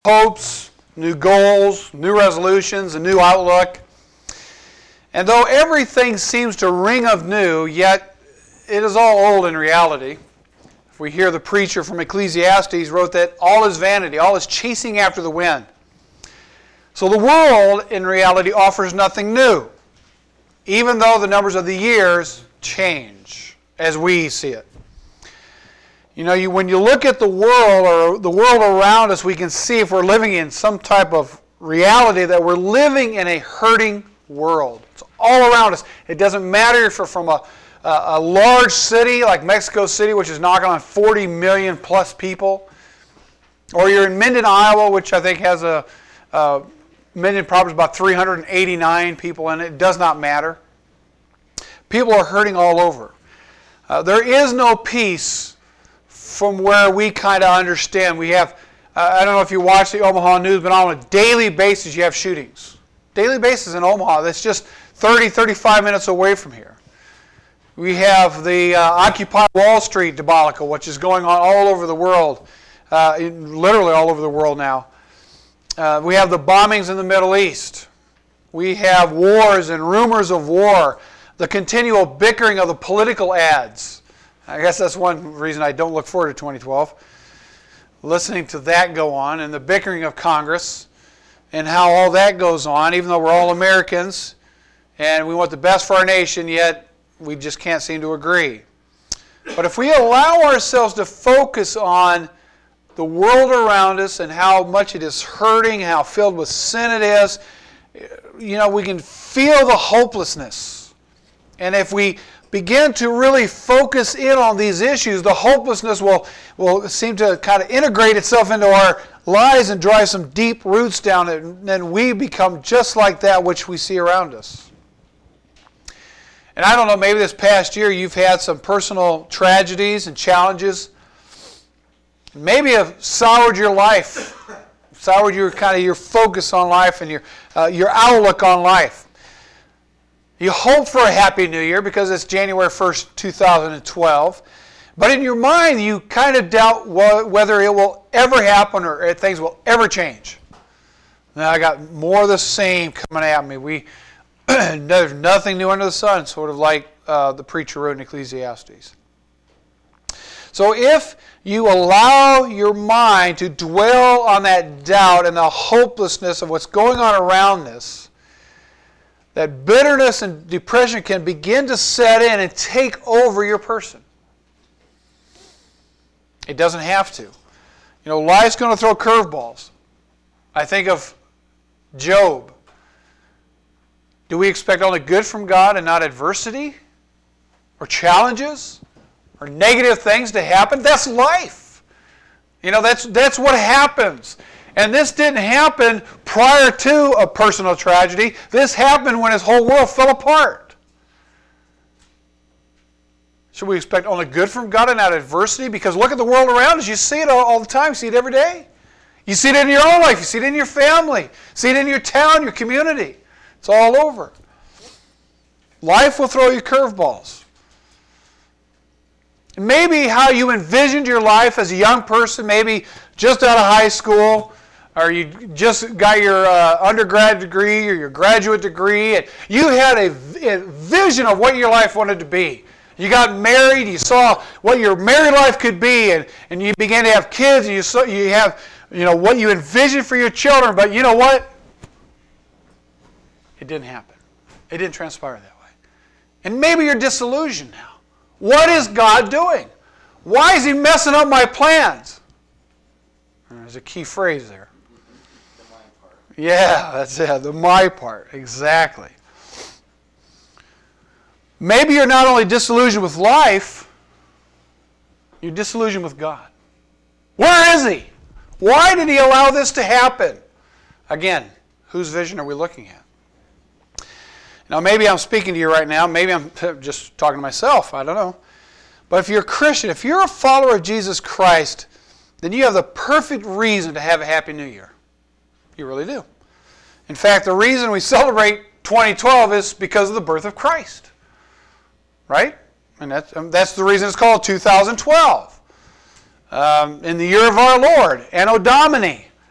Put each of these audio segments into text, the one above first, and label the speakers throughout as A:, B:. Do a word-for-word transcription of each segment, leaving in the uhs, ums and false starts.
A: hopes, new goals, new resolutions, a new outlook. And though everything seems to ring of new, yet it is all old in reality. If we hear the preacher from Ecclesiastes wrote that all is vanity, all is chasing after the wind. So the world, in reality, offers nothing new, even though the numbers of the years change as we see it. You know, you, when you look at the world or the world around us, we can see if we're living in some type of reality that we're living in a hurting world. It's all around us. It doesn't matter if you're from a, a, a large city like Mexico City, which is knocking on forty million plus people, or you're in Minden, Iowa, which I think has a, a Minden probably about three hundred eighty-nine people in it. It does not matter. People are hurting all over. Uh, there is no peace from where we kind of understand. We have, uh, I don't know if you watch the Omaha News, but on a daily basis you have shootings. Daily basis in Omaha. That's just thirty, thirty-five minutes away from here. We have the uh, Occupy Wall Street debacle, which is going on all over the world, uh, in, literally all over the world now. Uh, we have the bombings in the Middle East. We have wars and rumors of war. The continual bickering of the political ads. I guess that's one reason I don't look forward to twenty twelve. Listening to that go on, and the bickering of Congress, and how all that goes on, even though we're all Americans, and we want the best for our nation, yet we just can't seem to agree. But if we allow ourselves to focus on the world around us and how much it is hurting, how filled with sin it is, you know, we can feel the hopelessness. And if we begin to really focus in on these issues, the hopelessness will, will seem to kind of integrate itself into our lives and drive some deep roots down it, and then we become just like that which we see around us. And I don't know, maybe this past year you've had some personal tragedies and challenges. Maybe have soured your life, soured your kind of your focus on life and your uh, your outlook on life. You hope for a happy new year because it's January first, two thousand twelve. But in your mind, you kind of doubt whether it will ever happen or if things will ever change. Now, I got more of the same coming at me. We There's nothing new under the sun, sort of like uh, the preacher wrote in Ecclesiastes. So if you allow your mind to dwell on that doubt and the hopelessness of what's going on around us, that bitterness and depression can begin to set in and take over your person. It doesn't have to. You know, life's going to throw curveballs. I think of Job. Do we expect only good from God and not adversity? Or challenges? Or negative things to happen? That's life. You know, that's, that's what happens. And this didn't happen prior to a personal tragedy. This happened when his whole world fell apart. Should we expect only good from God and not adversity? Because look at the world around us. You see it all, all the time. You see it every day. You see it in your own life. You see it in your family. You see it in your town, your community. It's all over. Life will throw you curveballs. Maybe how you envisioned your life as a young person, maybe just out of high school, or you just got your uh, undergrad degree or your graduate degree, and you had a, a vision of what your life wanted to be. You got married, you saw what your married life could be, and, and you began to have kids, and you saw you have, you know, what you envisioned for your children, but you know what? It didn't happen. It didn't transpire that way. And maybe you're disillusioned now. What is God doing? Why is He messing up my plans? There's a key phrase there. The my part. Yeah, that's it. The my part. Exactly. Maybe you're not only disillusioned with life, you're disillusioned with God. Where is He? Why did He allow this to happen? Again, whose vision are we looking at? Now, maybe I'm speaking to you right now. Maybe I'm just talking to myself. I don't know. But if you're a Christian, if you're a follower of Jesus Christ, then you have the perfect reason to have a happy new year. You really do. In fact, the reason we celebrate twenty twelve is because of the birth of Christ. Right? And that's, um, that's the reason it's called two thousand twelve. Um, in the year of our Lord, Anno Domini,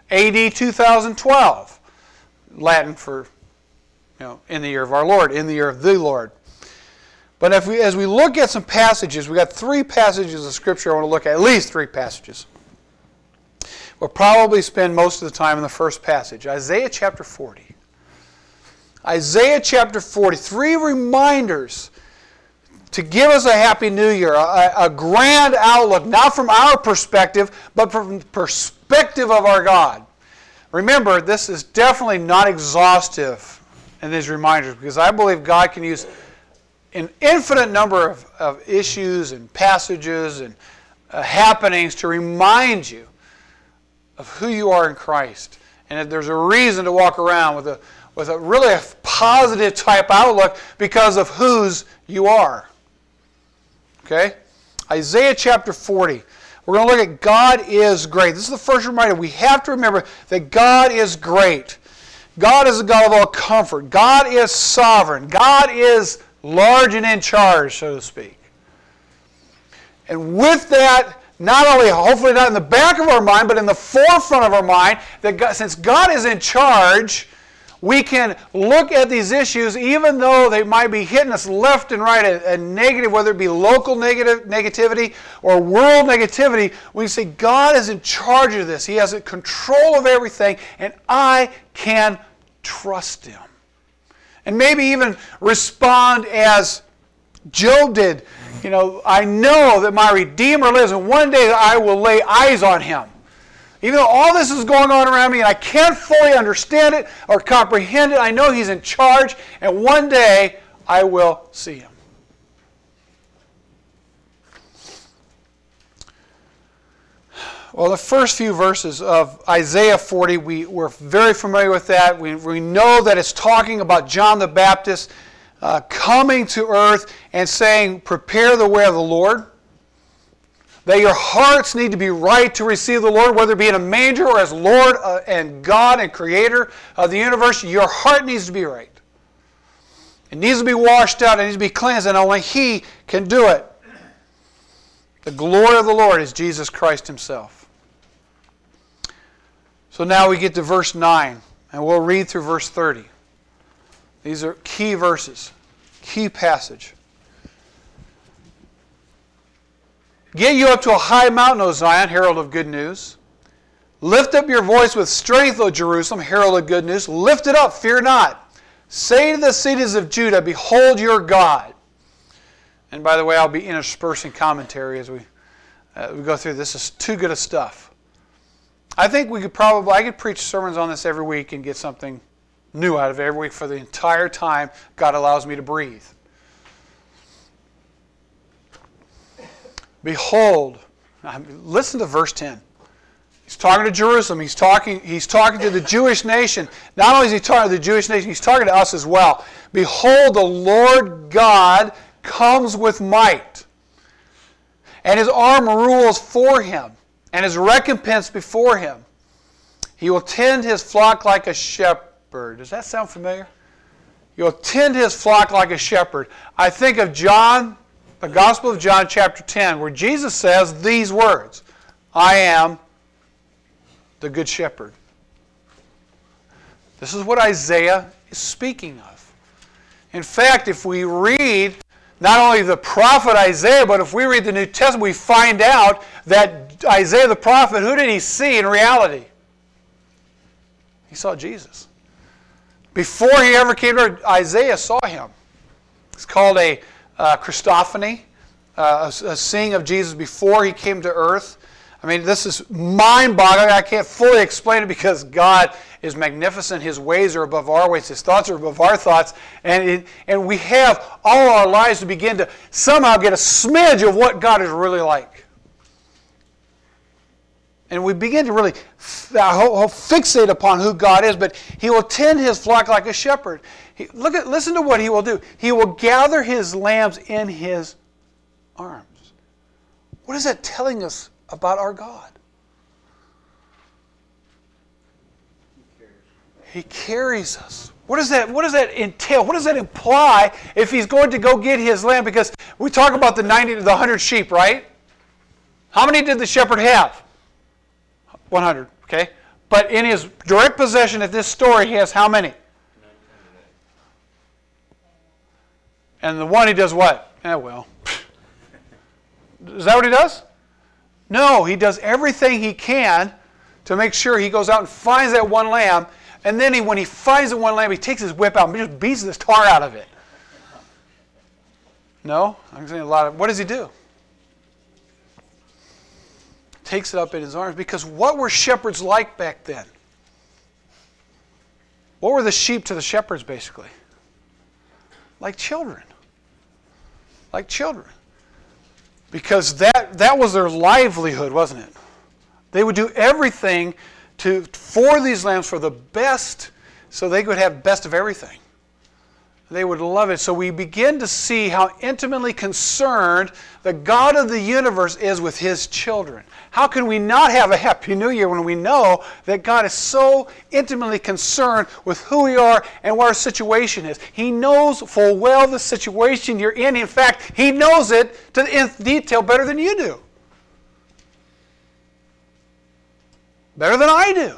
A: A D two thousand twelve. Latin for, you know, in the year of our Lord, in the year of the Lord. But if we, as we look at some passages, we got three passages of Scripture I want to look at, at least three passages. We'll probably spend most of the time in the first passage, Isaiah chapter forty. Isaiah chapter forty, three reminders to give us a happy new year, a, a grand outlook, not from our perspective, but from the perspective of our God. Remember, this is definitely not exhaustive in these reminders, because I believe God can use an infinite number of, of issues and passages and uh, happenings to remind you of who you are in Christ. And that there's a reason to walk around with a, with a really a positive type outlook because of whose you are. Okay? Isaiah chapter forty. We're going to look at God is great. This is the first reminder. We have to remember that God is great. God is the God of all comfort. God is sovereign. God is large and in charge, so to speak. And with that, not only, hopefully not in the back of our mind, but in the forefront of our mind, that God, since God is in charge, we can look at these issues, even though they might be hitting us left and right, a, a negative, whether it be local negative negativity or world negativity. We say, God is in charge of this. He has control of everything, and I can trust Him. And maybe even respond as Job did. You know, I know that my Redeemer lives, and one day I will lay eyes on Him. Even though all this is going on around me and I can't fully understand it or comprehend it, I know He's in charge, and one day I will see Him. Well, the first few verses of Isaiah forty, we, we're very familiar with that. We, we know that it's talking about John the Baptist uh, coming to earth and saying, prepare the way of the Lord. That your hearts need to be right to receive the Lord, whether it be in a manger or as Lord uh, and God and Creator of the universe. Your heart needs to be right. It needs to be washed out. It needs to be cleansed, and only He can do it. The glory of the Lord is Jesus Christ Himself. So now we get to verse nine, and we'll read through verse thirty. These are key verses, key passage. Get you up to a high mountain, O Zion, herald of good news. Lift up your voice with strength, O Jerusalem, herald of good news. Lift it up, fear not. Say to the cities of Judah, behold your God. And by the way, I'll be interspersing commentary as we, uh, we go through. This is too good of stuff. I think we could probably, I could preach sermons on this every week and get something new out of it every week for the entire time God allows me to breathe. Behold, listen to verse ten. He's talking to Jerusalem. He's talking, he's talking to the Jewish nation. Not only is he talking to the Jewish nation, he's talking to us as well. Behold, the Lord God comes with might, and His arm rules for Him, and His recompense before Him. He will tend His flock like a shepherd. Does that sound familiar? He will tend His flock like a shepherd. I think of John, the Gospel of John chapter ten, where Jesus says these words, I am the good shepherd. This is what Isaiah is speaking of. In fact, if we read not only the prophet Isaiah, but if we read the New Testament, we find out that Isaiah the prophet, who did he see in reality? He saw Jesus. Before he ever came to earth, Isaiah saw Him. It's called a uh, Christophany, uh, a, a seeing of Jesus before He came to earth. I mean, this is mind-boggling. I can't fully explain it because God is magnificent. His ways are above our ways. His thoughts are above our thoughts. And, it, and we have all our lives to begin to somehow get a smidge of what God is really like. And we begin to really fixate upon who God is, but He will tend His flock like a shepherd. He, look at, listen to what He will do. He will gather His lambs in His arms. What is that telling us about our God? He carries us. What does that, what does that entail? What does that imply if He's going to go get His lamb? Because we talk about the ninety, the one hundred sheep, right? How many did the shepherd have? one hundred, okay? But in his direct possession at this story, he has how many? And the one he does what? Eh, well. Is that what he does? No, he does everything he can to make sure he goes out and finds that one lamb. And then he, when he finds the one lamb, he takes his whip out and just beats the tar out of it. No? I'm saying a lot of, what does he do? Takes it up in his arms. Because what were shepherds like back then? What were the sheep to the shepherds, basically? Like children. Like children. Because that, that was their livelihood, wasn't it? They would do everything to for these lambs for the best, so they could have best of everything. They would love it. So we begin to see how intimately concerned the God of the universe is with His children. How can we not have a Happy New Year when we know that God is so intimately concerned with who we are and what our situation is? He knows full well the situation you're in. In fact, He knows it to in detail better than you do. Better than I do.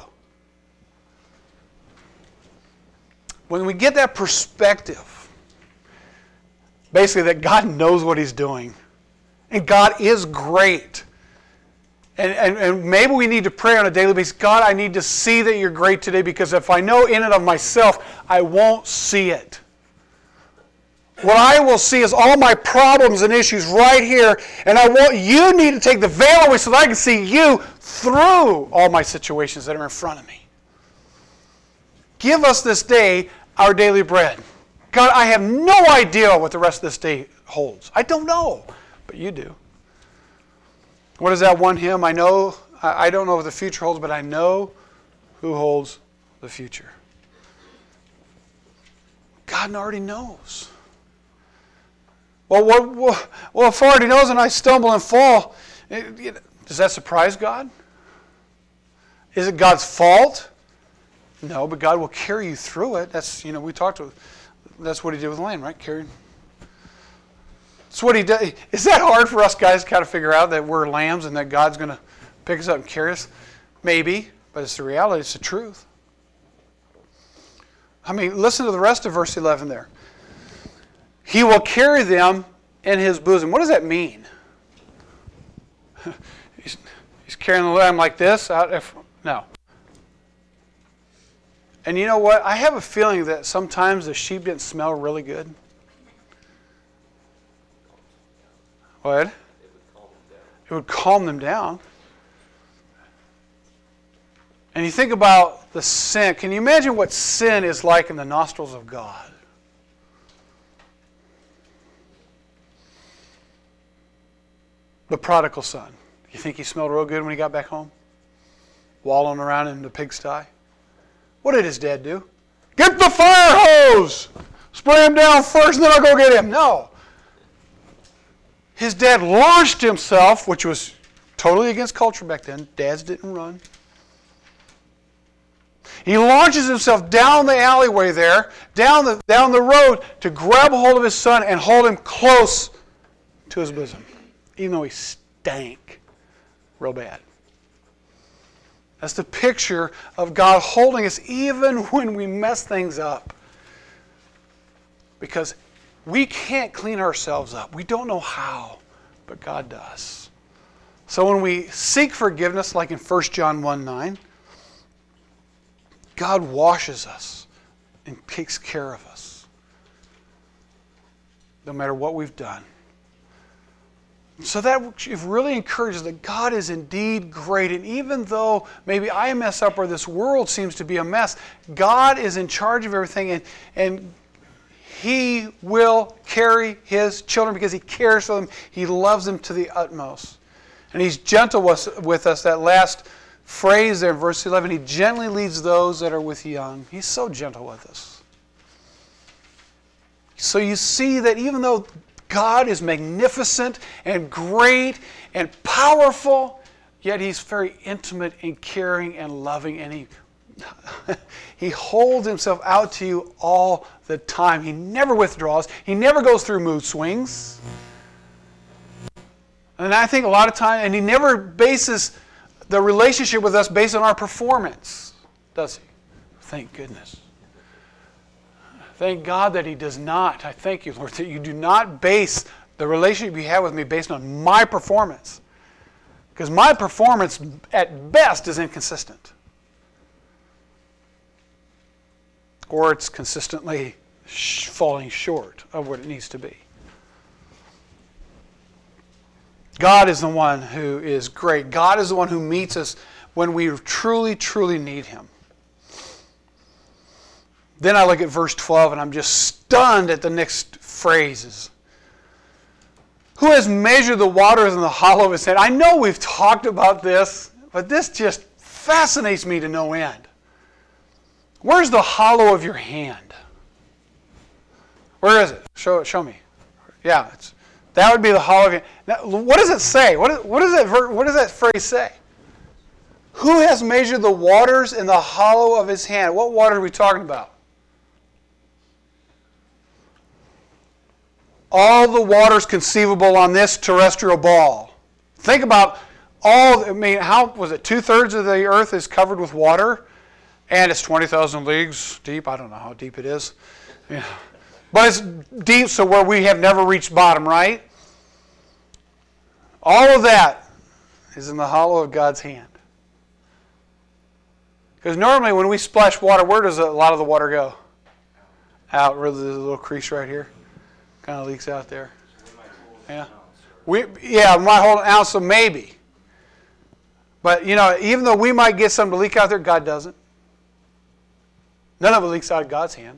A: When we get that perspective, basically that God knows what He's doing, and God is great, and, and, and maybe we need to pray on a daily basis, God, I need to see that You're great today, because if I know in and of myself, I won't see it. What I will see is all my problems and issues right here, and I want You need to take the veil away so that I can see You through all my situations that are in front of me. Give us this day our daily bread. God, I have no idea what the rest of this day holds. I don't know, but You do. What is that one hymn? I know, I don't know what the future holds, but I know who holds the future. God already knows. Well, what, what, well, if He already knows and I stumble and fall, it, it, does that surprise God? Is it God's fault? No, but God will carry you through it. That's, you know, we talked to, that's what He did with Lane, right? Carried. That's what He did. Is that hard for us guys to kind of figure out that we're lambs and that God's going to pick us up and carry us? Maybe, but it's the reality. It's the truth. I mean, listen to the rest of verse eleven there. He will carry them in His bosom. What does that mean? he's, he's carrying the lamb like this? Out if, no. And you know what? I have a feeling that sometimes the sheep didn't smell really good. What? It would calm them down. And you think about the sin. Can you imagine what sin is like in the nostrils of God? The prodigal son. You think he smelled real good when he got back home? Wallowing around in the pigsty? What did his dad do? Get the fire hose! Spray him down first and then I'll go get him. No. His dad launched himself, which was totally against culture back then. Dads didn't run. He launches himself down the alleyway there, down the, down the road, to grab a hold of his son and hold him close to his bosom, even though he stank real bad. That's the picture of God holding us even when we mess things up. Because we can't clean ourselves up. We don't know how, but God does. So when we seek forgiveness, like in First John one nine, God washes us and takes care of us, no matter what we've done. So that really encourages that God is indeed great. And even though maybe I mess up or this world seems to be a mess, God is in charge of everything. And, and He will carry His children because He cares for them. He loves them to the utmost. And He's gentle with us. That last phrase there in verse eleven, He gently leads those that are with young. He's so gentle with us. So you see that even though God is magnificent and great and powerful, yet He's very intimate and caring and loving, and He He holds Himself out to you all the time. He never withdraws. He never goes through mood swings. And I think a lot of times, and He never bases the relationship with us based on our performance, does he? Thank goodness. Thank God that he does not. I thank you, Lord, that you do not base the relationship you have with me based on my performance. Because my performance, at best, is inconsistent. Or it's consistently sh- falling short of what it needs to be. God is the one who is great. God is the one who meets us when we truly, truly need him. Then I look at verse twelve and I'm just stunned at the next phrases. Who has measured the waters in the hollow of his hand? I know we've talked about this, but this just fascinates me to no end. Where's the hollow of your hand? Where is it? Show it. Show me. Yeah, it's, that would be the hollow of your hand. Now, what does it say? What, what, does that, what does that phrase say? Who has measured the waters in the hollow of his hand? What water are we talking about? All the waters conceivable on this terrestrial ball. Think about all, I mean, how was it? Two-thirds of the earth is covered with water, and it's twenty thousand leagues deep. I don't know how deep it is. Yeah. But it's deep so where we have never reached bottom, right? All of that is in the hollow of God's hand. Because normally when we splash water, where does a lot of the water go? Out, where there's a little crease right here. Kind of leaks out there. Yeah. We, yeah, we might hold an ounce, so maybe. But, you know, even though we might get some to leak out there, God doesn't. None of it leaks out of God's hand.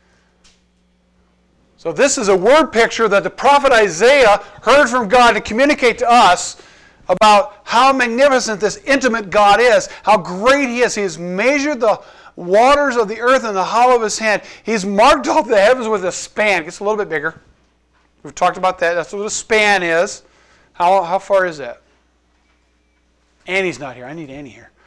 A: So this is a word picture that the prophet Isaiah heard from God to communicate to us about how magnificent this intimate God is, how great he is. He has measured the waters of the earth in the hollow of his hand. He's marked off the heavens with a span. It gets a little bit bigger. We've talked about that. That's what a span is. How, how far is that? Annie's not here. I need Annie here.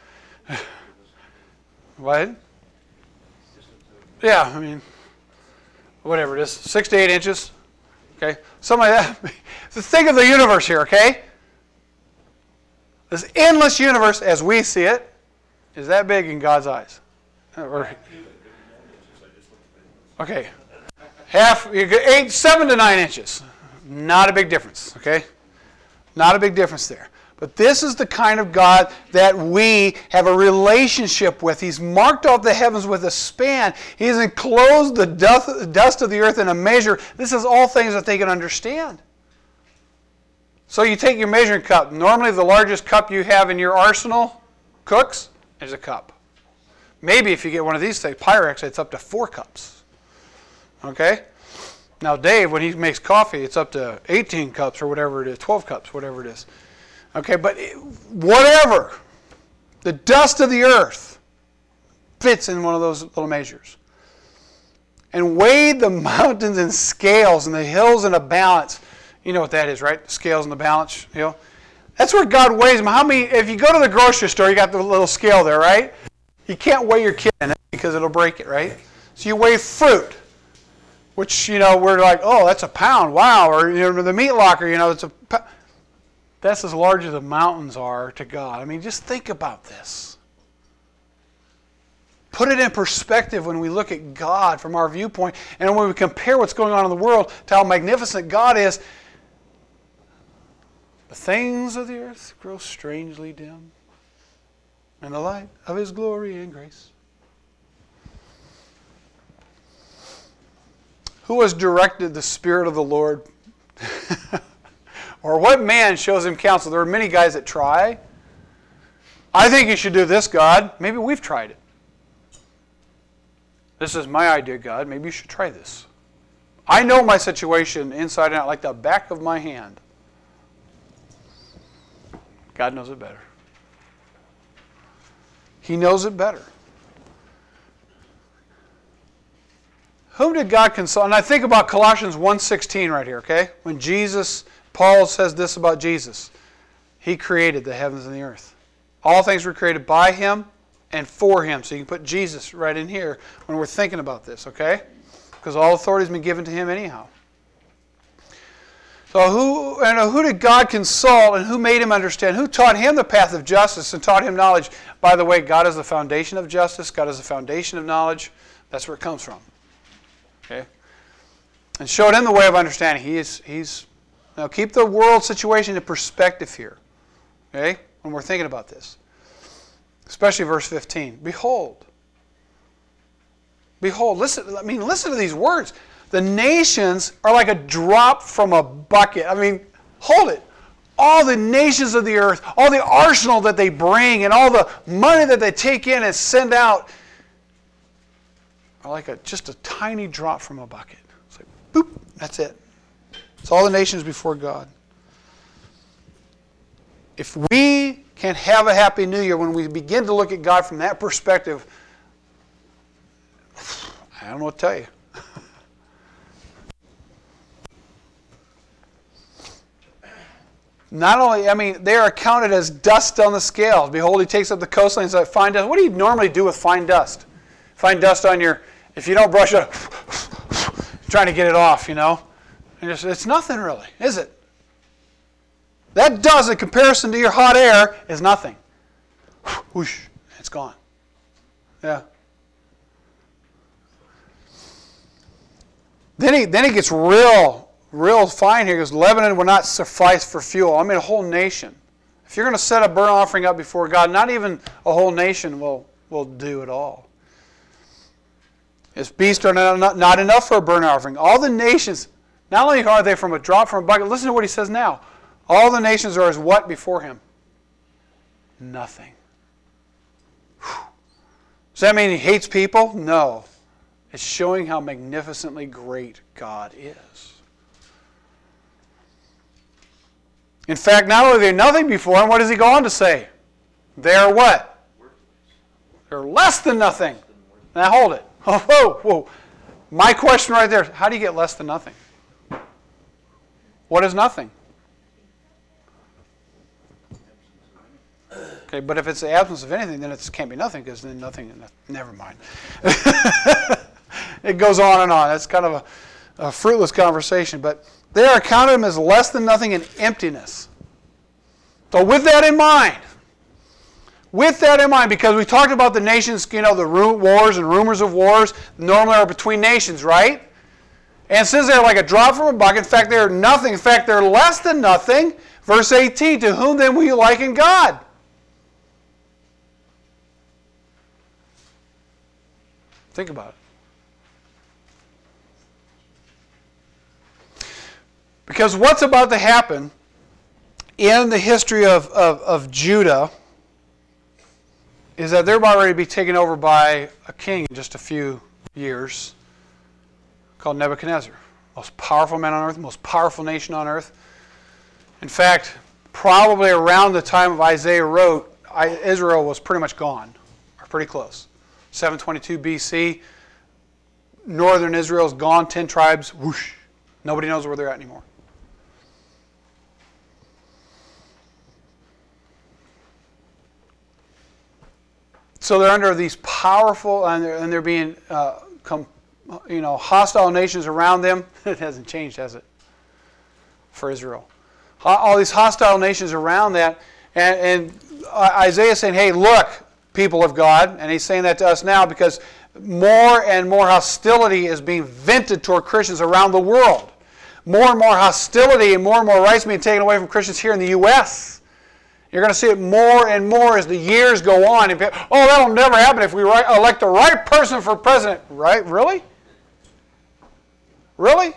A: What? Yeah, I mean, whatever it is. Six to eight inches. Okay? Something like that. So think of the universe here, okay? This endless universe, as we see it, is that big in God's eyes. Okay. Half, you get eight, seven to nine inches. Not a big difference, okay? Not a big difference there. But this is the kind of God that we have a relationship with. He's marked off the heavens with a span. He's enclosed the dust of the earth in a measure. This is all things that they can understand. So you take your measuring cup. Normally the largest cup you have in your arsenal, cooks, is a cup. Maybe if you get one of these things, Pyrex, it's up to four cups. Okay? Now Dave, when he makes coffee, it's up to eighteen cups or whatever it is, twelve cups, whatever it is. Okay, but it, whatever, the dust of the earth fits in one of those little measures. And weighed the mountains in scales and the hills in a balance. You know what that is, right? The scales and the balance, you know. That's where God weighs them. How many, if you go to the grocery store, you got the little scale there, right? You can't weigh your kid in it because it'll break it, right? So you weigh fruit, which, you know, we're like, oh, that's a pound, wow. Or, you know, the meat locker, you know, it's a pound. That's as large as the mountains are to God. I mean, just think about this. Put it in perspective when we look at God from our viewpoint, and when we compare what's going on in the world to how magnificent God is. The things of the earth grow strangely dim, and the light of his glory and grace. Who has directed the Spirit of the Lord? Or what man shows him counsel? There are many guys that try. I think you should do this, God. Maybe we've tried it. This is my idea, God. Maybe you should try this. I know my situation inside and out like the back of my hand. God knows it better. He knows it better. Whom did God consult? And I think about Colossians one sixteen right here, okay? When Jesus, Paul says this about Jesus. He created the heavens and the earth. All things were created by him and for him. So you can put Jesus right in here when we're thinking about this, okay? Because all authority has been given to him anyhow. So So who and who did God consult and who made him understand? Who taught him the path of justice and taught him knowledge? By the way, God is the foundation of justice. God is the foundation of knowledge. That's where it comes from. Okay? And showed him the way of understanding. He is, he's, now keep the world situation in perspective here. Okay? When we're thinking about this. Especially verse fifteen. Behold. Behold. Listen, I mean, listen to these words. The nations are like a drop from a bucket. I mean, hold it. All the nations of the earth, all the arsenal that they bring, and all the money that they take in and send out are like a, just a tiny drop from a bucket. It's like, boop, that's it. It's all the nations before God. If we can have a happy new year when we begin to look at God from that perspective, I don't know what to tell you. Not only, I mean, they are counted as dust on the scale. Behold, he takes up the coastlands like fine dust. What do you normally do with fine dust? Fine dust on your, if you don't brush it, trying to get it off, you know. And it's, it's nothing really, is it? That dust in comparison to your hot air is nothing. Whoosh, it's gone. Yeah. Then he, then he gets real, real fine here. He goes, Lebanon will not suffice for fuel. I mean, a whole nation. If you're going to set a burnt offering up before God, not even a whole nation will, will do it all. His beasts are not, not, not enough for a burnt offering. All the nations, not only are they from a drop from a bucket, listen to what he says now. All the nations are as what before him? Nothing. Whew. Does that mean he hates people? No. It's showing how magnificently great God is. In fact, not only are they nothing before him, what does he go on to say? They are what? They're less than nothing. Now hold it. Oh, whoa, whoa. My question right there, how do you get less than nothing? What is nothing? Okay, but if it's the absence of anything, then it can't be nothing, because then nothing, never mind. It goes on and on. That's kind of a, a fruitless conversation. But they are counted as less than nothing in emptiness. So with that in mind, with that in mind, because we talked about the nations, you know, the wars and rumors of wars normally are between nations, right? And since they're like a drop from a bucket, in fact, they're nothing. In fact, they're less than nothing. Verse eighteen, to whom then will you liken God? Think about it. Because what's about to happen in the history of, of, of Judah is that they're about ready to be taken over by a king in just a few years called Nebuchadnezzar. Most powerful man on earth, most powerful nation on earth. In fact, probably around the time of Isaiah wrote, Israel was pretty much gone, or pretty close. seven twenty-two B C, northern Israel's gone, ten tribes, whoosh. Nobody knows where they're at anymore. So they're under these powerful, and they're, and they're being, uh, com, you know, hostile nations around them. It hasn't changed, has it, for Israel? All these hostile nations around that, and, and Isaiah is saying, hey, look, people of God, and he's saying that to us now because more and more hostility is being vented toward Christians around the world. More and more hostility and more and more rights being taken away from Christians here in the U S You're going to see it more and more as the years go on. And, oh, that'll never happen if we elect the right person for president. Right? Really? Really?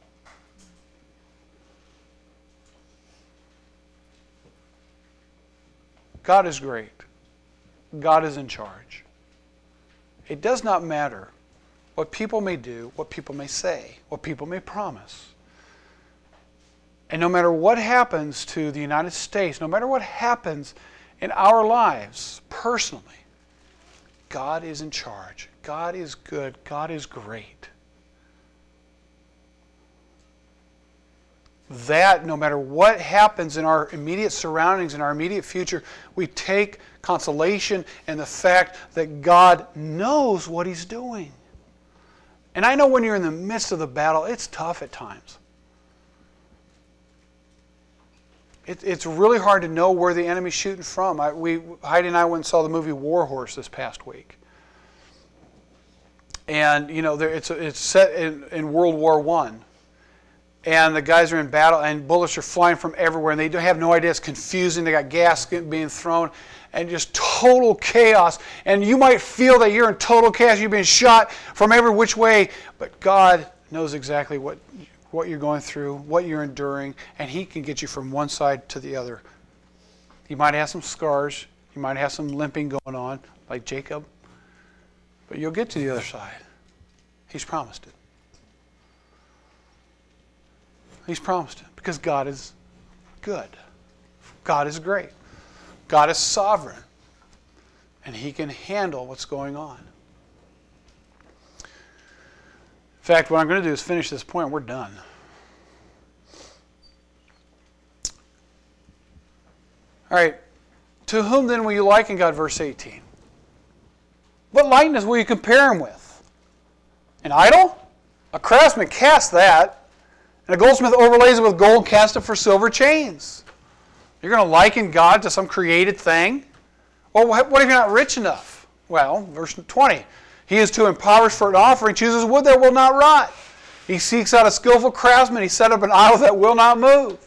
A: God is great. God is in charge. It does not matter what people may do, what people may say, what people may promise. And no matter what happens to the United States, no matter what happens in our lives personally, God is in charge. God is good. God is great. That, no matter what happens in our immediate surroundings, in our immediate future, we take consolation in the fact that God knows what He's doing. And I know when you're in the midst of the battle, it's tough at times. it, it's really hard to know where the enemy's shooting from. I, we, Heidi and I went and saw the movie War Horse this past week. And, you know, there, it's, it's set in, in World War One. And the guys are in battle, and bullets are flying from everywhere, and they have no idea. It's confusing. They got gas being thrown, and just total chaos. And you might feel that you're in total chaos. You're being shot from every which way, but God knows exactly what, what you're going through, what you're enduring, and He can get you from one side to the other. You might have some scars. You might have some limping going on, like Jacob, but you'll get to the other side. He's promised it. He's promised it because God is good. God is great. God is sovereign. And He can handle what's going on. In fact, what I'm going to do is finish this point. We're done. All right. To whom then will you liken God? Verse eighteen. What likeness will you compare Him with? An idol? A craftsman cast that. And a goldsmith overlays it with gold and casts it for silver chains. You're going to liken God to some created thing? Well, what if you're not rich enough? Well, verse twenty. He is too impoverished for an offering, chooses wood that will not rot. He seeks out a skillful craftsman. He set up an idol that will not move.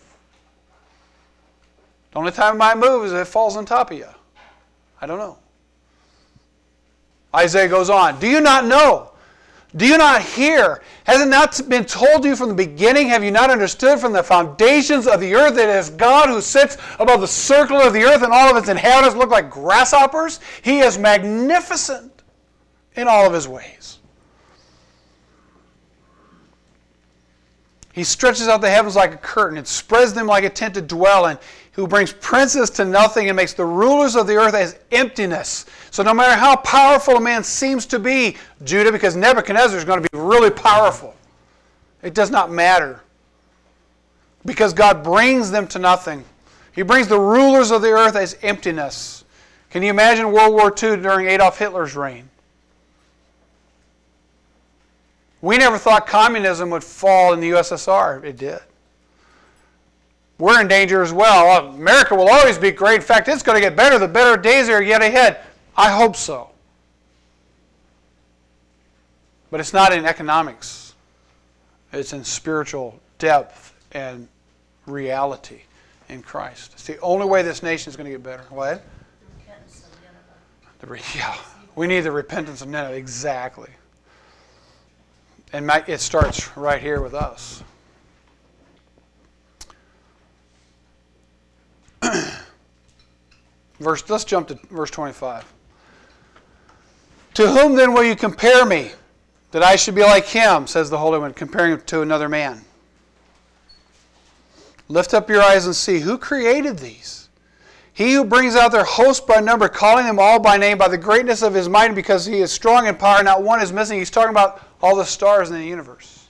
A: The only time it might move is if it falls on top of you. I don't know. Isaiah goes on. Do you not know? Do you not hear? Has it not been told you from the beginning? Have you not understood from the foundations of the earth that it is God who sits above the circle of the earth and all of its inhabitants look like grasshoppers? He is magnificent in all of His ways. He stretches out the heavens like a curtain and spreads them like a tent to dwell in. Who brings princes to nothing and makes the rulers of the earth as emptiness. So no matter how powerful a man seems to be, Judah, because Nebuchadnezzar is going to be really powerful, it does not matter. Because God brings them to nothing. He brings the rulers of the earth as emptiness. Can you imagine World War Two during Adolf Hitler's reign? We never thought communism would fall in the U S S R. It did. We're in danger as well. America will always be great. In fact, it's going to get better. The better days are yet ahead. I hope so. But it's not in economics. It's in spiritual depth and reality in Christ. It's the only way this nation is going to get better. What? The repentance of Nineveh. The re- yeah. We need the repentance of Nineveh. Exactly. And it starts right here with us. Verse, let's jump to verse twenty-five. To whom then will you compare me, that I should be like him, says the Holy One, comparing him to another man? Lift up your eyes and see, who created these? He who brings out their host by number, calling them all by name, by the greatness of His might, because He is strong in power, not one is missing. He's talking about all the stars in the universe.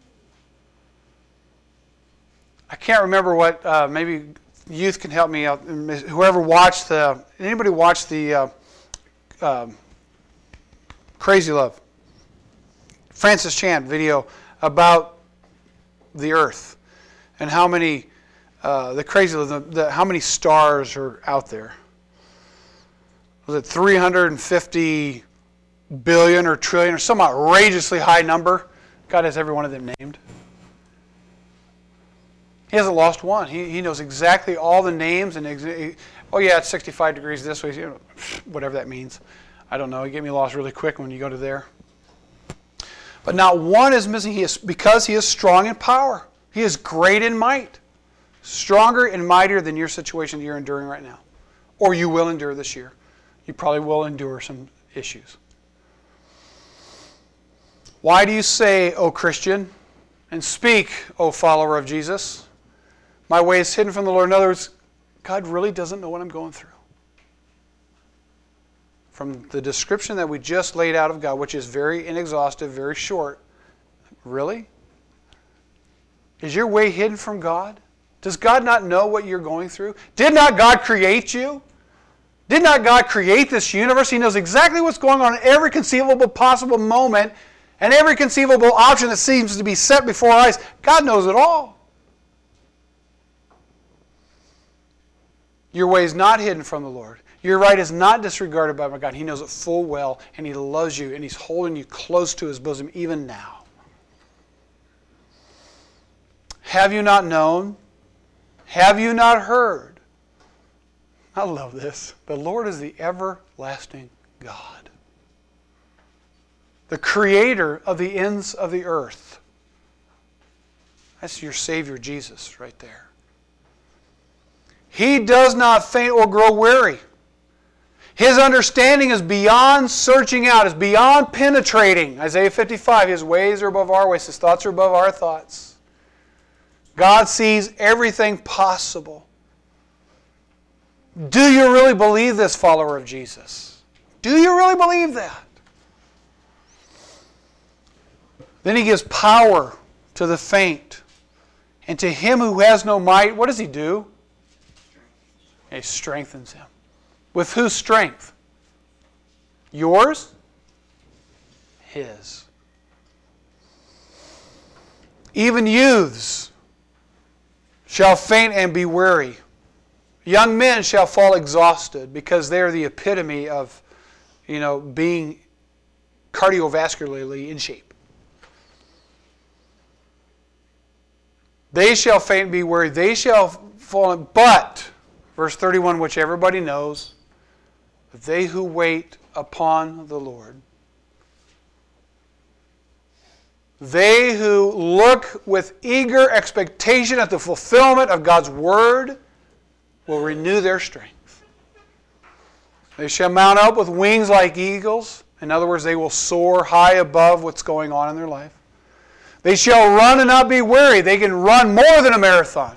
A: I can't remember what, uh, maybe youth can help me out. Whoever watched the, anybody watch the uh, um, Crazy Love? Francis Chan video about the Earth and how many, uh, the Crazy Love, the, the, how many stars are out there. Was it three hundred fifty billion or trillion or some outrageously high number? God has every one of them named. He hasn't lost one. He, he knows exactly all the names. and ex- Oh, yeah, it's sixty-five degrees this way. You know, whatever that means. I don't know. You get me lost really quick when you go to there. But not one is missing. He is, because He is strong in power. He is great in might. Stronger and mightier than your situation that you're enduring right now. Or you will endure this year. You probably will endure some issues. Why do you say, O Christian, and speak, O follower of Jesus? My way is hidden from the Lord. In other words, God really doesn't know what I'm going through. From the description that we just laid out of God, which is very inexhaustive, very short, really? Is your way hidden from God? Does God not know what you're going through? Did not God create you? Did not God create this universe? He knows exactly what's going on in every conceivable possible moment and every conceivable option that seems to be set before our eyes. God knows it all. Your way is not hidden from the Lord. Your right is not disregarded by my God. He knows it full well, and He loves you, and He's holding you close to His bosom even now. Have you not known? Have you not heard? I love this. The Lord is the everlasting God, the creator of the ends of the earth. That's your Savior Jesus right there. He does not faint or grow weary. His understanding is beyond searching out, is beyond penetrating. Isaiah fifty-five, His ways are above our ways, His thoughts are above our thoughts. God sees everything possible. Do you really believe this, follower of Jesus? Do you really believe that? Then He gives power to the faint. And to him who has no might, what does He do? He strengthens him. With whose strength? Yours? His. Even youths shall faint and be weary. Young men shall fall exhausted, because they are the epitome of, you know, being cardiovascularly in shape. They shall faint and be weary. They shall fall. But, verse thirty-one, which everybody knows, they who wait upon the Lord, they who look with eager expectation at the fulfillment of God's Word, will renew their strength. They shall mount up with wings like eagles. In other words, they will soar high above what's going on in their life. They shall run and not be weary. They can run more than a marathon.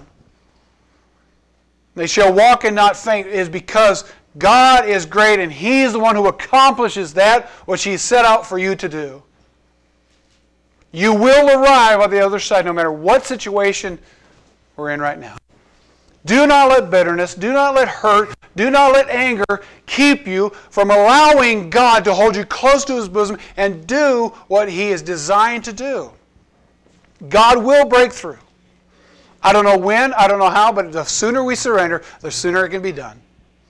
A: They shall walk and not faint. It is because God is great, and He is the one who accomplishes that which He set out for you to do. You will arrive on the other side no matter what situation we're in right now. Do not let bitterness, do not let hurt, do not let anger keep you from allowing God to hold you close to His bosom and do what He is designed to do. God will break through. I don't know when, I don't know how, but the sooner we surrender, the sooner it can be done.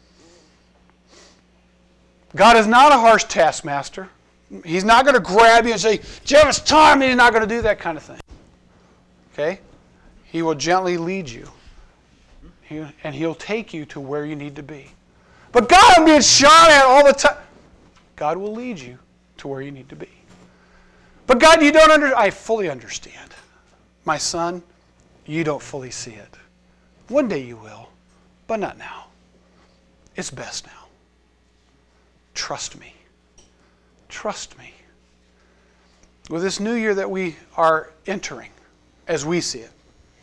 A: God is not a harsh taskmaster. He's not going to grab you and say, Jeff, it's time. He's not going to do that kind of thing. Okay? He will gently lead you. He, and He'll take you to where you need to be. But God, I'm being shot at all the time. God will lead you to where you need to be. But God, you don't understand. I fully understand. My son, you don't fully see it. One day you will, but not now. It's best now. Trust me. Trust me. With this new year that we are entering, as we see it,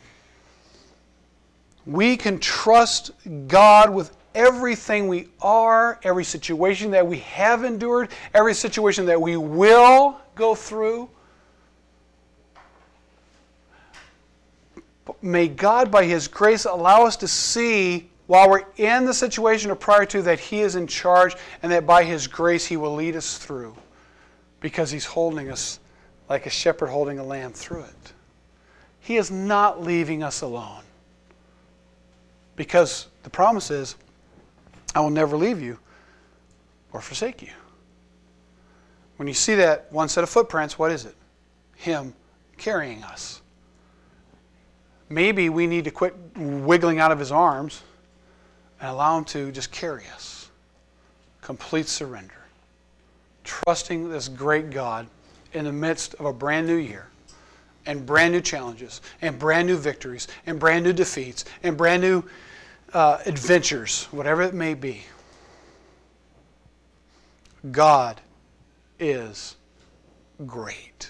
A: we can trust God with everything we are, every situation that we have endured, every situation that we will go through. But may God, by His grace, allow us to see, while we're in the situation or prior to, that He is in charge, and that by His grace He will lead us through, because He's holding us like a shepherd holding a lamb through it. He is not leaving us alone, because the promise is, I will never leave you or forsake you. When you see that one set of footprints, what is it? Him carrying us. Maybe we need to quit wiggling out of His arms and allow Him to just carry us. Complete surrender. Trusting this great God in the midst of a brand new year, and brand new challenges, and brand new victories, and brand new defeats, and brand new uh, adventures, whatever it may be. God is great.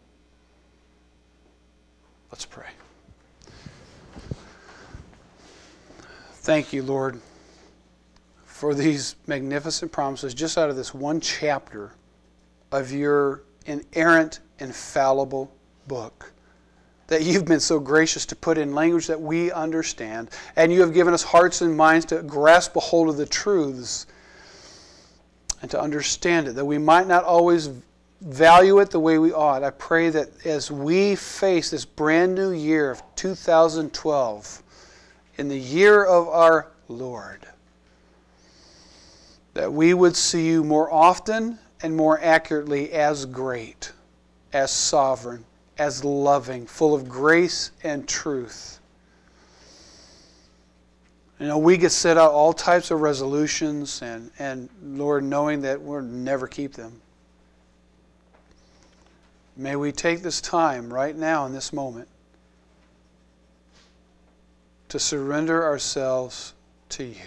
A: Let's pray. Thank you, Lord, for these magnificent promises just out of this one chapter of your inerrant, infallible book that you've been so gracious to put in language that we understand. And you have given us hearts and minds to grasp a hold of the truths and to understand it, that we might not always value it the way we ought. I pray that as we face this brand new year of two thousand twelve, in the year of our Lord. That we would see you more often and more accurately as great, as sovereign, as loving, full of grace and truth. You know, we get set out all types of resolutions, and, and Lord, knowing that we'll never keep them. May we take this time right now in this moment to surrender ourselves to you.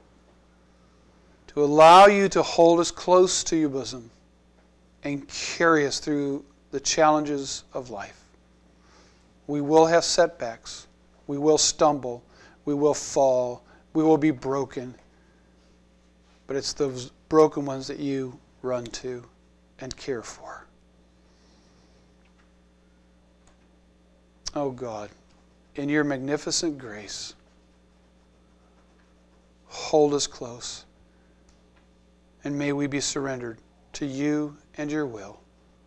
A: To allow you to hold us close to your bosom and carry us through the challenges of life. We will have setbacks. We will stumble. We will fall. We will be broken. But it's those broken ones that you run to and care for. Oh God, in your magnificent grace, hold us close. And may we be surrendered to you and your will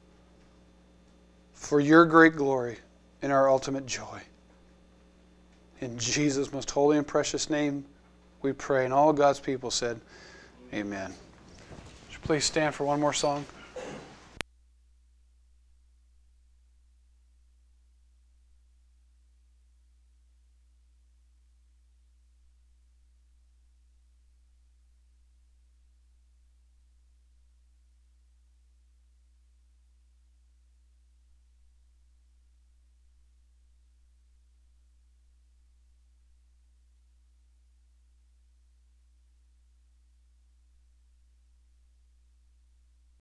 A: for your great glory and our ultimate joy. In Jesus' most holy and precious name we pray. And all God's people said, amen. Would you please stand for one more song?